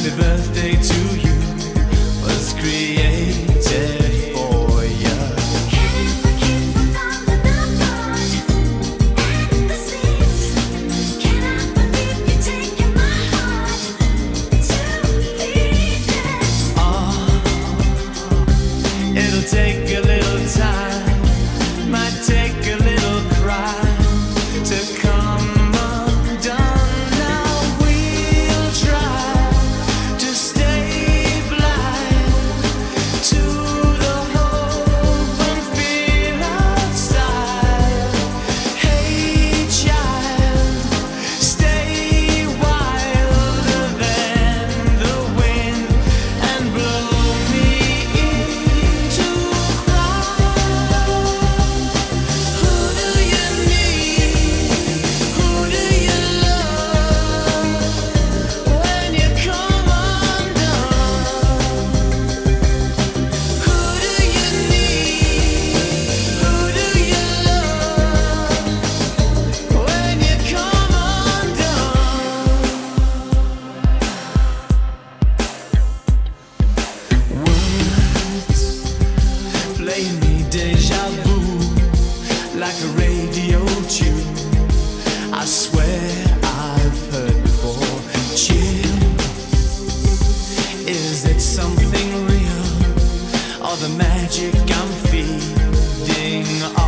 Happy birthday to you was created for you. It'll take a little time, might take a little cry to come undone. Now we'll try to stay blind to the hope and fear outside. Hey child, stay wilder than the wind and blow me into cry. Who do you need? Who do you love when you come undone? Who do you need? Who do you love when you come undone? Words play me deja vu like a radio tune. I swear I've heard before. Chill, is it something real or the magic I'm feeding